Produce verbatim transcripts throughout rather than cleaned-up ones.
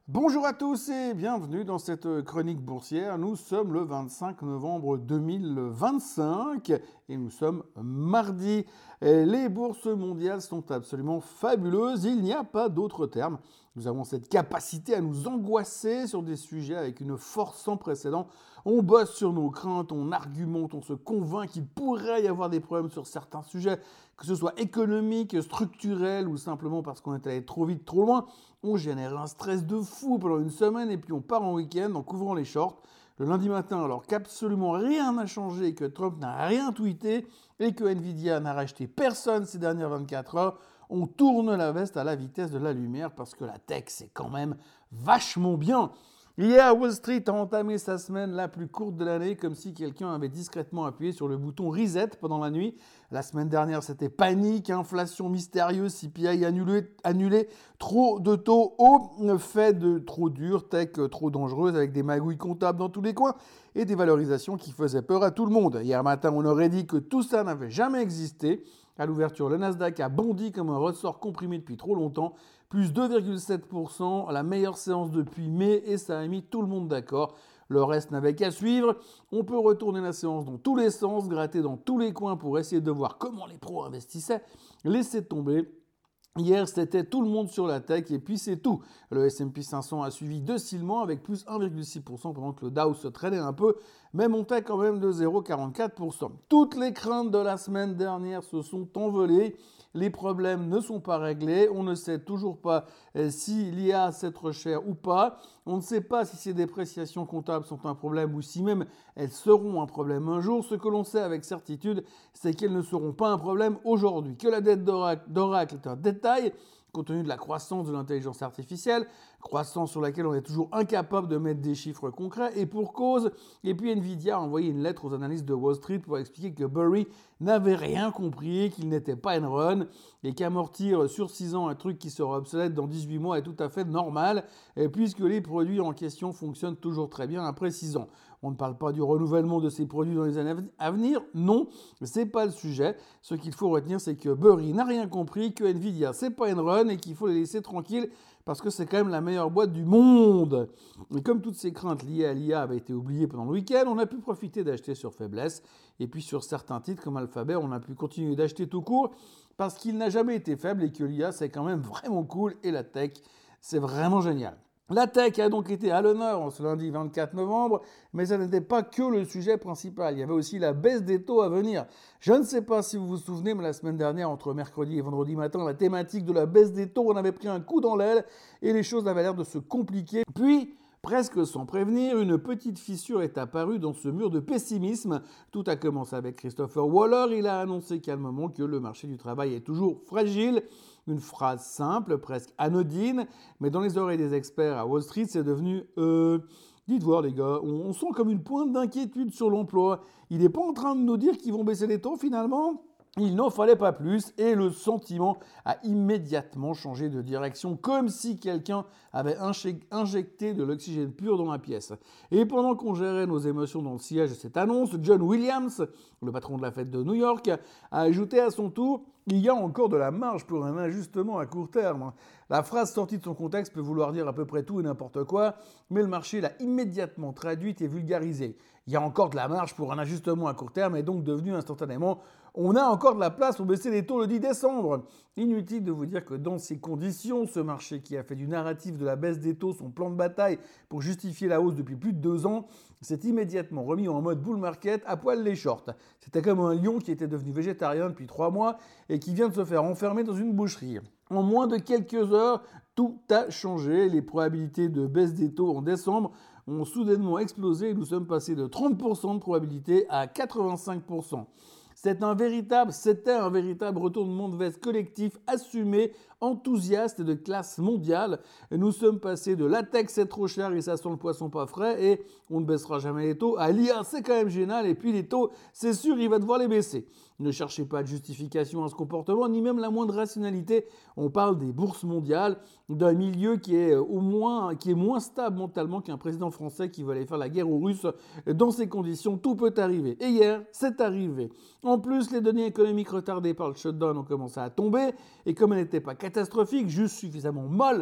Bonjour à tous et bienvenue dans cette chronique boursière. Nous sommes le vingt-cinq novembre deux mille vingt-cinq et nous sommes mardi. Les bourses mondiales sont absolument fabuleuses, il n'y a pas d'autre terme. Nous avons cette capacité à nous angoisser sur des sujets avec une force sans précédent. On bosse sur nos craintes, on argumente, on se convainc qu'il pourrait y avoir des problèmes sur certains sujets, que ce soit économique, structurel ou simplement parce qu'on est allé trop vite, trop loin. On génère un stress de fou pendant une semaine et puis on part en week-end en couvrant les shorts. Le lundi matin, alors qu'absolument rien n'a changé, que Trump n'a rien tweeté et que Nvidia n'a racheté personne ces dernières vingt-quatre heures, on tourne la veste à la vitesse de la lumière parce que la tech, c'est quand même vachement bien. Hier, Wall Street a entamé sa semaine la plus courte de l'année, comme si quelqu'un avait discrètement appuyé sur le bouton reset pendant la nuit. La semaine dernière, c'était panique, inflation mystérieuse, C P I annulé, annulé trop de taux hauts, fait de trop dur, tech trop dangereuse, avec des magouilles comptables dans tous les coins et des valorisations qui faisaient peur à tout le monde. Hier matin, on aurait dit que tout ça n'avait jamais existé. À l'ouverture, le Nasdaq a bondi comme un ressort comprimé depuis trop longtemps, plus deux virgule sept pour cent, la meilleure séance depuis mai, et ça a mis tout le monde d'accord. Le reste n'avait qu'à suivre. On peut retourner la séance dans tous les sens, gratter dans tous les coins pour essayer de voir comment les pros investissaient. Laisser tomber. Hier, c'était tout le monde sur la tech et puis c'est tout. Le S and P cinq cents a suivi docilement avec plus un virgule six pour cent pendant que le Dow se traînait un peu, mais montait quand même de zéro virgule quarante-quatre pour cent. Toutes les craintes de la semaine dernière se sont envolées. Les problèmes ne sont pas réglés. On ne sait toujours pas si l'I A c'est trop cher ou pas. On ne sait pas si ces dépréciations comptables sont un problème ou si même elles seront un problème un jour. Ce que l'on sait avec certitude, c'est qu'elles ne seront pas un problème aujourd'hui. Que la dette d'Oracle est un détail, compte tenu de la croissance de l'intelligence artificielle, croissance sur laquelle on est toujours incapable de mettre des chiffres concrets, et pour cause. Et puis Nvidia a envoyé une lettre aux analystes de Wall Street pour expliquer que Burry n'avait rien compris, qu'il n'était pas une run, et qu'amortir sur six ans un truc qui sera obsolète dans dix-huit mois est tout à fait normal, puisque les produits en question fonctionnent toujours très bien après six ans. On ne parle pas du renouvellement de ces produits dans les années à venir, non, c'est pas le sujet. Ce qu'il faut retenir, c'est que Burry n'a rien compris, que Nvidia c'est pas une run et qu'il faut les laisser tranquilles parce que c'est quand même la meilleure boîte du monde. Et comme toutes ces craintes liées à l'I A avaient été oubliées pendant le week-end, on a pu profiter d'acheter sur faiblesse. Et puis sur certains titres comme Alphabet, on a pu continuer d'acheter tout court parce qu'il n'a jamais été faible et que l'I A c'est quand même vraiment cool et la tech c'est vraiment génial. La tech a donc été à l'honneur en ce lundi vingt-quatre novembre, mais ça n'était pas que le sujet principal. Il y avait aussi la baisse des taux à venir. Je ne sais pas si vous vous souvenez, mais la semaine dernière, entre mercredi et vendredi matin, la thématique de la baisse des taux, on avait pris un coup dans l'aile et les choses avaient l'air de se compliquer. Puis, presque sans prévenir, une petite fissure est apparue dans ce mur de pessimisme. Tout a commencé avec Christopher Waller. Il a annoncé calmement que le marché du travail est toujours fragile. Une phrase simple, presque anodine, mais dans les oreilles des experts à Wall Street, c'est devenu euh, dites voir les gars, on, on sent comme une pointe d'inquiétude sur l'emploi. Il n'est pas en train de nous dire qu'ils vont baisser les taux finalement ? Il n'en fallait pas plus et le sentiment a immédiatement changé de direction, comme si quelqu'un avait injecté de l'oxygène pur dans la pièce. Et pendant qu'on gérait nos émotions dans le sillage de cette annonce, John Williams, le patron de la Fed de New York, a ajouté à son tour « Il y a encore de la marge pour un ajustement à court terme ». La phrase sortie de son contexte peut vouloir dire à peu près tout et n'importe quoi, mais le marché l'a immédiatement traduite et vulgarisée. Il y a encore de la marge pour un ajustement à court terme et donc devenu instantanément « On a encore de la place pour baisser les taux le dix décembre ». Inutile de vous dire que dans ces conditions, ce marché qui a fait du narratif de la baisse des taux son plan de bataille pour justifier la hausse depuis plus de deux ans, s'est immédiatement remis en mode bull market à poil les shorts. C'était comme un lion qui était devenu végétarien depuis trois mois et qui vient de se faire enfermer dans une boucherie. En moins de quelques heures, tout a changé. Les probabilités de baisse des taux en décembre ont soudainement explosé et nous sommes passés de trente pour cent de probabilité à quatre-vingt-cinq pour cent. C'est un véritable, c'était un véritable retournement de veste collectif, assumé, enthousiaste de classe mondiale. Et nous sommes passés de la tech c'est trop cher et ça sent le poisson pas frais et on ne baissera jamais les taux. À l'I A c'est quand même génial et puis les taux c'est sûr il va devoir les baisser. Ne cherchez pas de justification à ce comportement ni même la moindre rationalité. On parle des bourses mondiales, d'un milieu qui est au moins qui est moins stable mentalement qu'un président français qui veut aller faire la guerre aux Russes. Dans ces conditions tout peut arriver. Et hier c'est arrivé. En plus, les données économiques retardées par le shutdown ont commencé à tomber, et comme elles n'étaient pas catastrophiques, juste suffisamment molles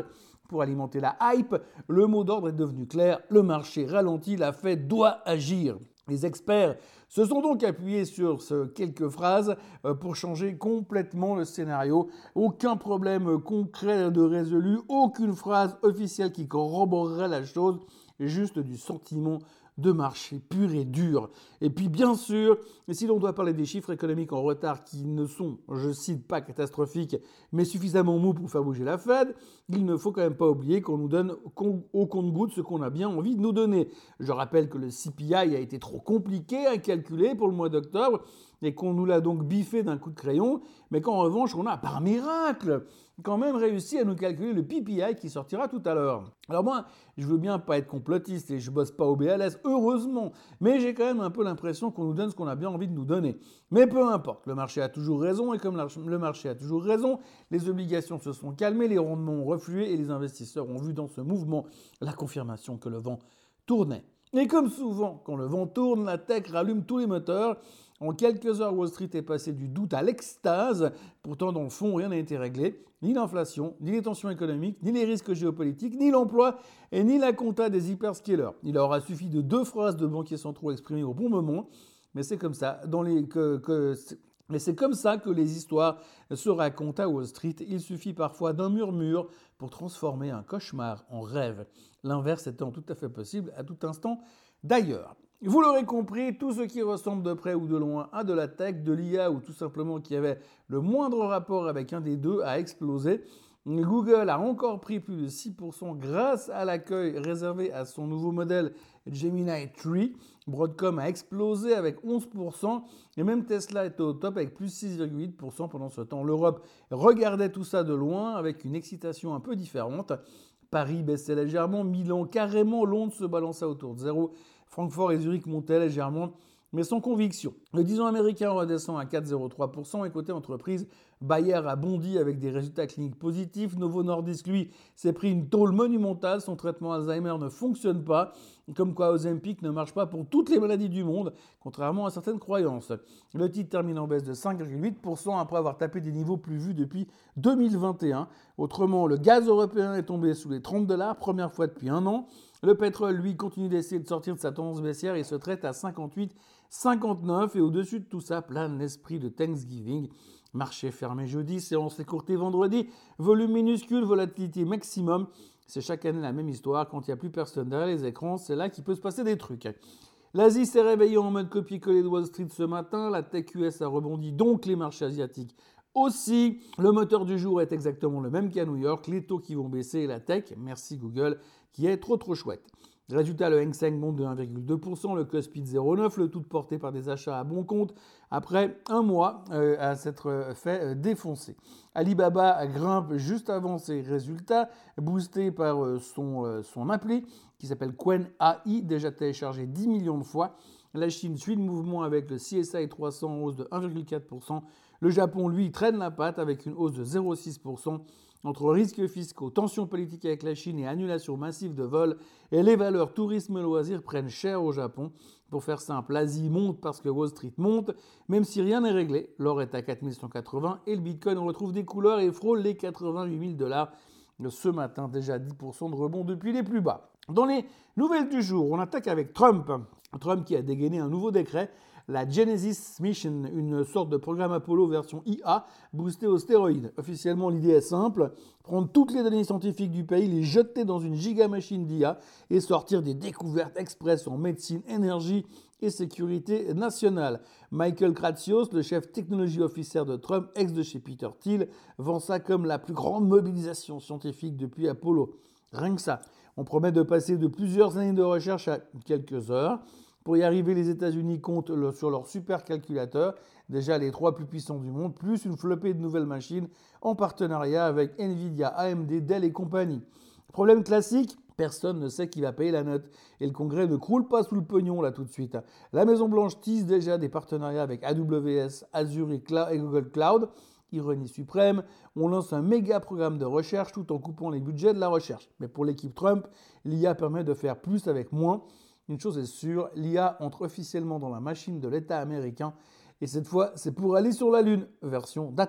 pour alimenter la hype. Le mot d'ordre est devenu clair, le marché ralentit, la Fed doit agir. Les experts se sont donc appuyés sur ce quelques phrases pour changer complètement le scénario. Aucun problème concret de résolu, aucune phrase officielle qui corroborerait la chose, juste du sentiment de marché pur et dur. Et puis bien sûr, si l'on doit parler des chiffres économiques en retard qui ne sont, je cite, pas catastrophiques, mais suffisamment mous pour faire bouger la Fed, il ne faut quand même pas oublier qu'on nous donne au compte-gouttes ce qu'on a bien envie de nous donner. Je rappelle que le C P I a été trop compliqué à calculer pour le mois d'octobre et qu'on nous l'a donc biffé d'un coup de crayon, mais qu'en revanche, on a par miracle quand même réussi à nous calculer le P P I qui sortira tout à l'heure. Alors moi, je veux bien pas être complotiste et je bosse pas au B L S, heureusement, mais j'ai quand même un peu l'impression qu'on nous donne ce qu'on a bien envie de nous donner. Mais peu importe, le marché a toujours raison et comme le marché a toujours raison, les obligations se sont calmées, les rendements ont reflué et les investisseurs ont vu dans ce mouvement la confirmation que le vent tournait. Et comme souvent, quand le vent tourne, la tech rallume tous les moteurs. En quelques heures, Wall Street est passé du doute à l'extase. Pourtant, dans le fond, rien n'a été réglé. Ni l'inflation, ni les tensions économiques, ni les risques géopolitiques, ni l'emploi et ni la compta des hyperscalers. Il aura suffi de deux phrases de banquiers centraux exprimées au bon moment. Mais c'est comme ça, dans les, que, que, mais c'est comme ça que les histoires se racontent à Wall Street. Il suffit parfois d'un murmure pour transformer un cauchemar en rêve. L'inverse étant tout à fait possible à tout instant d'ailleurs. Vous l'aurez compris, tout ce qui ressemble de près ou de loin à de la tech, de l'I A ou tout simplement qui avait le moindre rapport avec un des deux a explosé. Google a encore pris plus de six pour cent grâce à l'accueil réservé à son nouveau modèle Gemini trois. Broadcom a explosé avec onze pour cent et même Tesla était au top avec plus six virgule huit pour cent pendant ce temps. L'Europe regardait tout ça de loin avec une excitation un peu différente. Paris baissait légèrement, Milan carrément, Londres se balança autour de zéro. Francfort et Zurich montaient légèrement, mais sans conviction. Le dix ans américain redescend à quatre virgule zéro trois pour cent et côté entreprise, Bayer a bondi avec des résultats cliniques positifs. Novo Nordisk, lui, s'est pris une tôle monumentale. Son traitement Alzheimer ne fonctionne pas. Comme quoi Ozempic ne marche pas pour toutes les maladies du monde, contrairement à certaines croyances. Le titre termine en baisse de cinq virgule huit pour cent après avoir tapé des niveaux plus vus depuis deux mille vingt et un. Autrement, le gaz européen est tombé sous les trente dollars, première fois depuis un an. Le pétrole, lui, continue d'essayer de sortir de sa tendance baissière et se traite à cinquante-huit virgule cinquante-neuf. Et au-dessus de tout ça, plane l'esprit de Thanksgiving. Marché fermé jeudi, séance écourtée vendredi, volume minuscule, volatilité maximum. C'est chaque année la même histoire. Quand il n'y a plus personne derrière les écrans, c'est là qu'il peut se passer des trucs. L'Asie s'est réveillée en mode copier-coller de Wall Street ce matin. La tech U S a rebondi, donc les marchés asiatiques aussi. Le moteur du jour est exactement le même qu'à New York. Les taux qui vont baisser et la tech, merci Google, qui est trop trop chouette. Résultat, le Hang Seng monte de un virgule deux pour cent, le Kospi de zéro virgule neuf pour cent, le tout porté par des achats à bon compte après un mois euh, à s'être fait euh, défoncer. Alibaba grimpe juste avant ses résultats, boosté par euh, son, euh, son appli qui s'appelle Qwen A I, déjà téléchargé dix millions de fois. La Chine suit le mouvement avec le C S I trois cents en hausse de un virgule quatre pour cent. Le Japon, lui, traîne la patte avec une hausse de zéro virgule six pour cent. Entre risques fiscaux, tensions politiques avec la Chine et annulation massive de vols, et les valeurs tourisme et loisirs prennent cher au Japon. Pour faire simple, l'Asie monte parce que Wall Street monte, même si rien n'est réglé. L'or est à quatre mille cent quatre-vingts et le Bitcoin retrouve des couleurs et frôle les quatre-vingt-huit mille dollars. Ce matin, déjà dix pour cent de rebond depuis les plus bas. Dans les nouvelles du jour, on attaque avec Trump. Trump qui a dégainé un nouveau décret, la Genesis Mission, une sorte de programme Apollo version I A boosté aux stéroïdes. Officiellement, l'idée est simple, prendre toutes les données scientifiques du pays, les jeter dans une gigamachine d'I A et sortir des découvertes express en médecine, énergie et sécurité nationale. Michael Kratsios, le chef technologie officer de Trump, ex de chez Peter Thiel, vend ça comme la plus grande mobilisation scientifique depuis Apollo. Rien que ça. On promet de passer de plusieurs années de recherche à quelques heures. Pour y arriver, les États-Unis comptent le, sur leur supercalculateur, déjà les trois plus puissants du monde, plus une flopée de nouvelles machines en partenariat avec Nvidia, A M D, Dell et compagnie. Problème classique, personne ne sait qui va payer la note. Et le Congrès ne croule pas sous le pognon là tout de suite. La Maison-Blanche tisse déjà des partenariats avec A W S, Azure et, Cla- et Google Cloud. Ironie suprême, on lance un méga programme de recherche tout en coupant les budgets de la recherche. Mais pour l'équipe Trump, l'I A permet de faire plus avec moins. Une chose est sûre, l'I A entre officiellement dans la machine de l'État américain et cette fois, c'est pour aller sur la Lune, version data.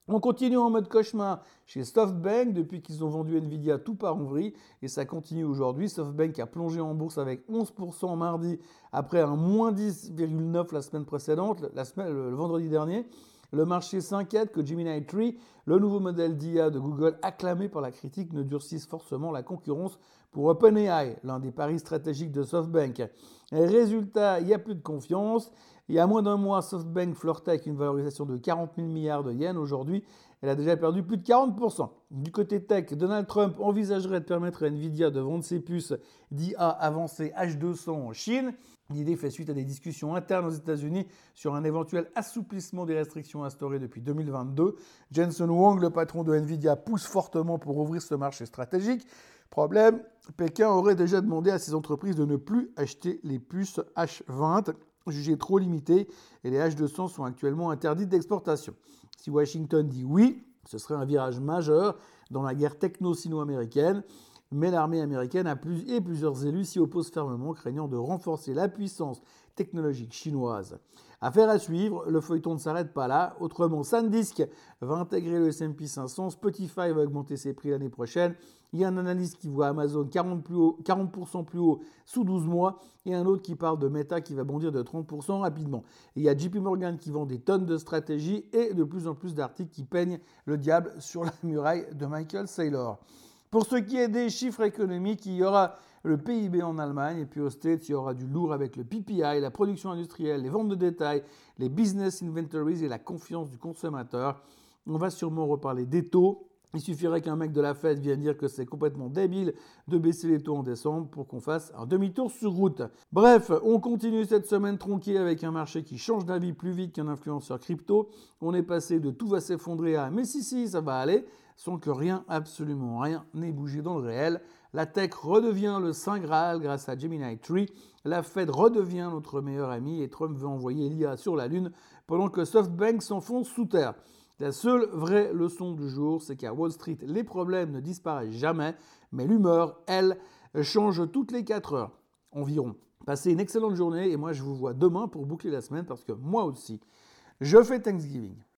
On continue en mode cauchemar chez SoftBank depuis qu'ils ont vendu Nvidia tout par en vrille et ça continue aujourd'hui. SoftBank a plongé en bourse avec onze pour cent mardi après un moins dix virgule neuf pour cent la semaine précédente, la semaine, le vendredi dernier. Le marché s'inquiète que Gemini trois, le nouveau modèle d'I A de Google acclamé par la critique, ne durcisse forcément la concurrence pour OpenAI, l'un des paris stratégiques de SoftBank. Et résultat, il n'y a plus de confiance. Il y a moins d'un mois, SoftBank flirtait avec une valorisation de quarante mille milliards de yens. Aujourd'hui, elle a déjà perdu plus de quarante pour cent. Du côté tech, Donald Trump envisagerait de permettre à Nvidia de vendre ses puces d'I A avancées H deux cents en Chine. L'idée fait suite à des discussions internes aux États-Unis sur un éventuel assouplissement des restrictions instaurées depuis deux mille vingt-deux. Jensen Huang, le patron de Nvidia, pousse fortement pour ouvrir ce marché stratégique. Problème, Pékin aurait déjà demandé à ses entreprises de ne plus acheter les puces H vingt, jugées trop limitées, et les H deux cents sont actuellement interdites d'exportation. Si Washington dit oui, ce serait un virage majeur dans la guerre techno-sino-américaine. Mais l'armée américaine a plus, et plusieurs élus s'y opposent fermement, craignant de renforcer la puissance technologique chinoise. Affaire à suivre, le feuilleton ne s'arrête pas là. Autrement, SanDisk va intégrer le S and P cinq cents, Spotify va augmenter ses prix l'année prochaine. Il y a un analyste qui voit Amazon quarante, plus haut, quarante pour cent plus haut sous douze mois et un autre qui parle de Meta qui va bondir de trente pour cent rapidement. Et il y a J P Morgan qui vend des tonnes de stratégies et de plus en plus d'articles qui peignent le diable sur la muraille de Michael Saylor. Pour ce qui est des chiffres économiques, il y aura le P I B en Allemagne et puis aux States, il y aura du lourd avec le P P I, la production industrielle, les ventes de détail, les business inventories et la confiance du consommateur. On va sûrement reparler des taux. Il suffirait qu'un mec de la Fed vienne dire que c'est complètement débile de baisser les taux en décembre pour qu'on fasse un demi-tour sur route. Bref, on continue cette semaine tronquée avec un marché qui change d'avis plus vite qu'un influenceur crypto. On est passé de tout va s'effondrer à mais si si ça va aller, sans que rien, absolument rien, n'ait bougé dans le réel. La tech redevient le Saint Graal grâce à Gemini trois. La Fed redevient notre meilleur ami et Trump veut envoyer l'I A sur la Lune pendant que SoftBank s'enfonce sous terre. La seule vraie leçon du jour, c'est qu'à Wall Street, les problèmes ne disparaissent jamais, mais l'humeur, elle, change toutes les quatre heures environ. Passez une excellente journée et moi je vous vois demain pour boucler la semaine parce que moi aussi, je fais Thanksgiving.